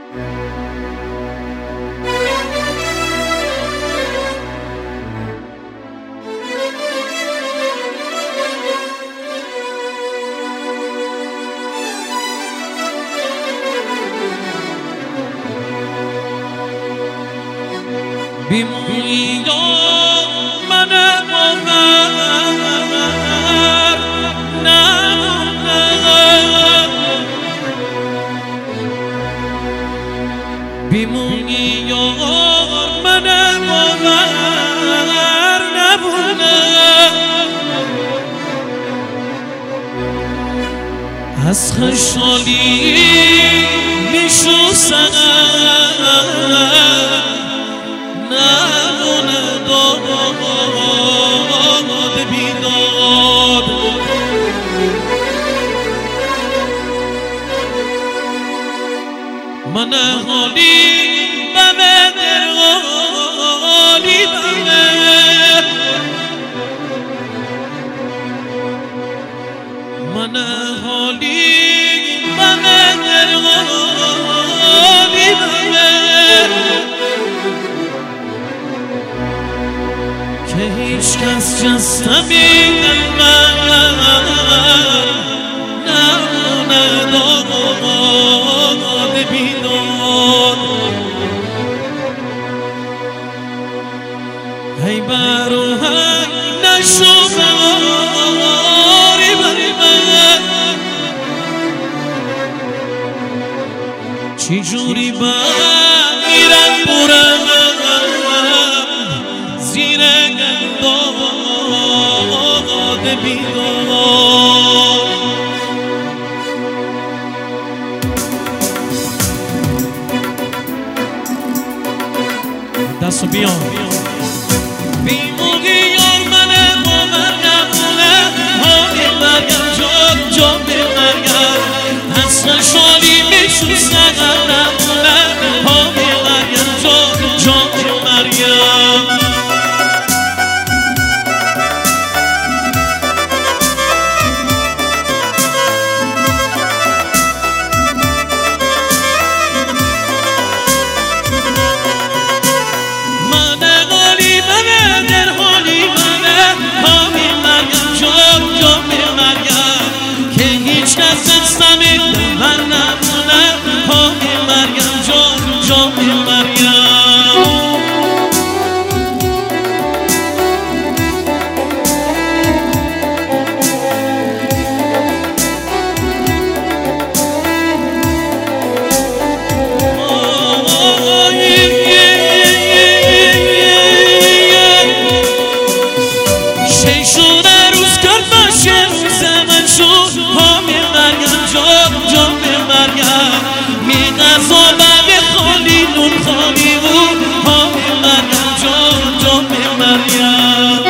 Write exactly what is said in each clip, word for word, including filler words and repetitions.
بیمونی من باور نمونه بیمونی من باور نمونه از خوشحالی میشوسن نمونه داد بیداد من حالی بمه در حالی بمه من حالی بمه در حالی بمه که هیچ کس جستمی من نمونه داد بیداد ای بروهنگ نشو باری بری من چی جوری بگیرم برم زیر گنداد بیداد دستو بیان بیمونی یار منه باور نمونه حالی مرگم جا جا بمرگم از خوشحالی میشوزن نمونه حالی مرگم جا جا بمرگم من نمونه حالی مریم جان جان مریم شیشونه روز کرد باشه روز من شد حالی مریم جان جان مریم می غذا بقی خالی نون خالی بود حالی مریم جان جان مریم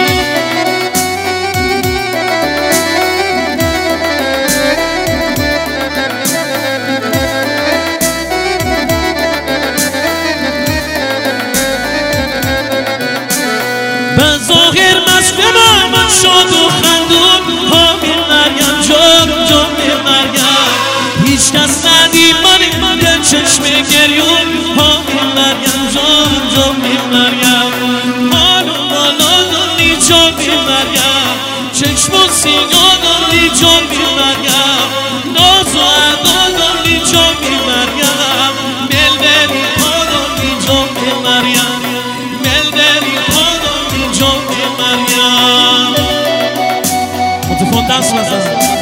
به ظاهر مست من شاد و خندون حالی مریم جان جان مریم هیچ کس ندید من در چشم گریون حالی مریم جان جان مریم حالو بالا داری جان مریم چشم و سیگا داری جان مریم ناز و ادا داری جان مریم ملدری پا داری جان مریم ملدری پا داری جان مریم متفون دست بزن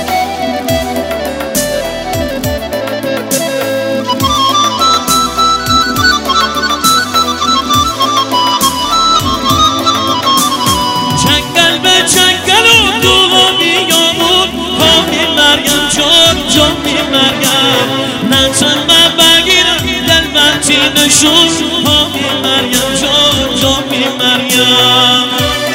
نشون حالی مریم جان جان مریم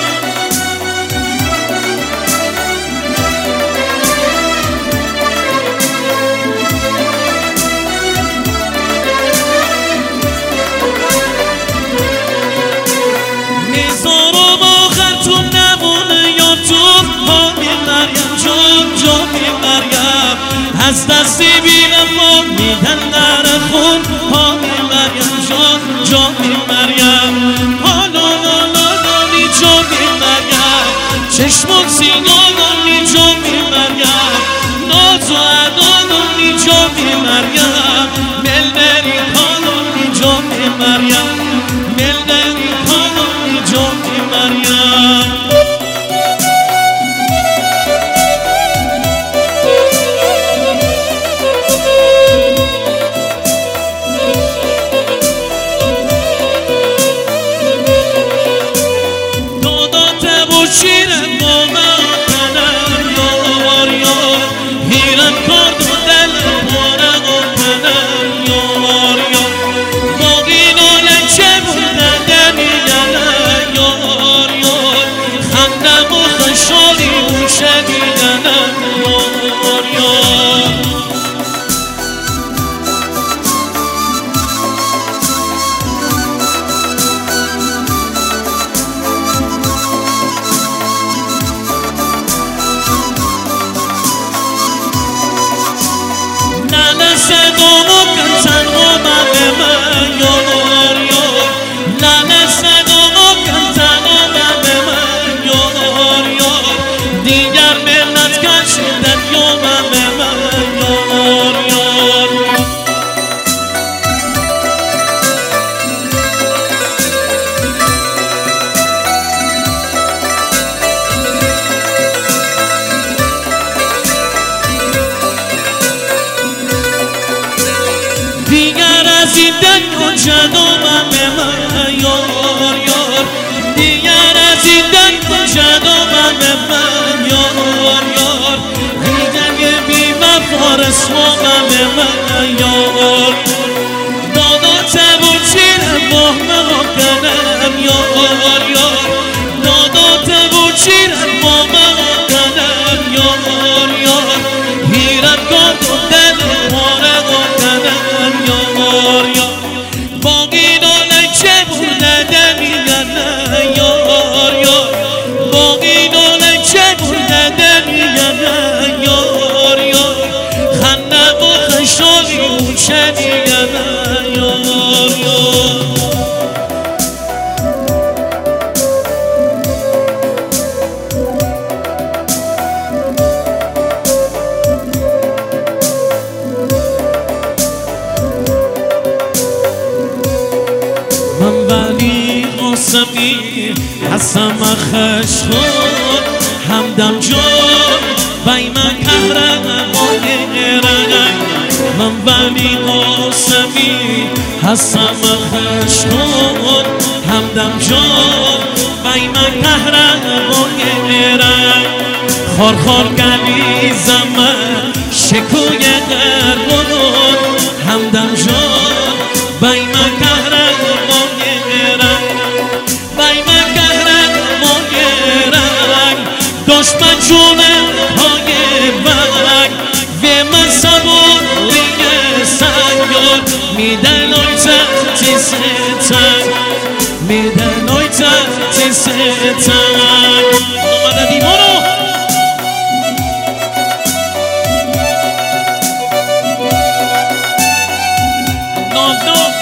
میذارم آخر تو نمونه یا تو حالی مریم جان جان مریم از دستی بیرم ما میدن در خون مریم ملدی کاری جوی مریم شیرم با من یار یار هیرم کرد و دلم بارم و تنم یار یار باقی نالک چه بودن میگنم یار یار خندم و خشاری و شدیدنم یار یار صدامو کن تنها به من یار یار لعنت صدامو کن تنها به من یار یار دیگر ملت کشیدن یا من به من یار یار دیگر از این دنیا جدامم به من یار یار دیگر از این دنیا جدامم به من یار یار دیگر بی وفا رسوامم به من یار دادا تبو چیرم با من کنم یار یار دادا تبو چیرم با من کنم یار یار هیرم کن و دل پاره کنم یار یار باقی نالک چه بوده میگن یار یار باقی نالک چه بوده میگن یار یار خندم و خشاری اون شدیدن یار یار من ولی قاسمی هستم خش خود همدم جان بای من قهرمان رنگ من ولی قاسمی هستم خش خود همدم جان بای من قهرمان رنگ خار خار گلی زمان شکوی قربان همدم جان بای من قهرمان بای من قهرمان رنگ دشمن جونه های بنگ و من سبوری سنگار میدن آی تحتی ستنگ میدن آی تحتی ستنگ آمده دیوارو نام نام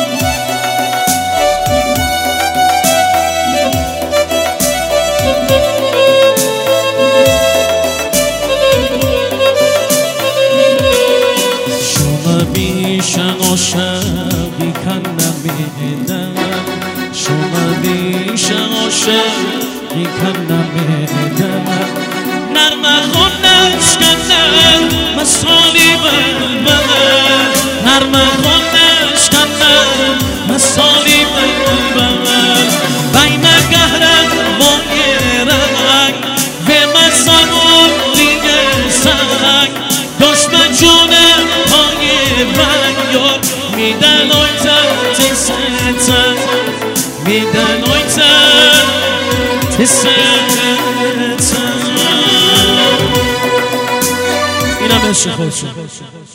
بیشن عاشقی کنم میدم شما بیشن عاشقی کنم میدم نرمه خونش کنم مسالی بلبل نرمه خونش کنم مسالی بلبل بای من قهرمان رنگ و من سبوری سنگ دشمن جونم من یار میدن آی تحتی ستن میدن آی تحتی ستن اینم عشق خودشون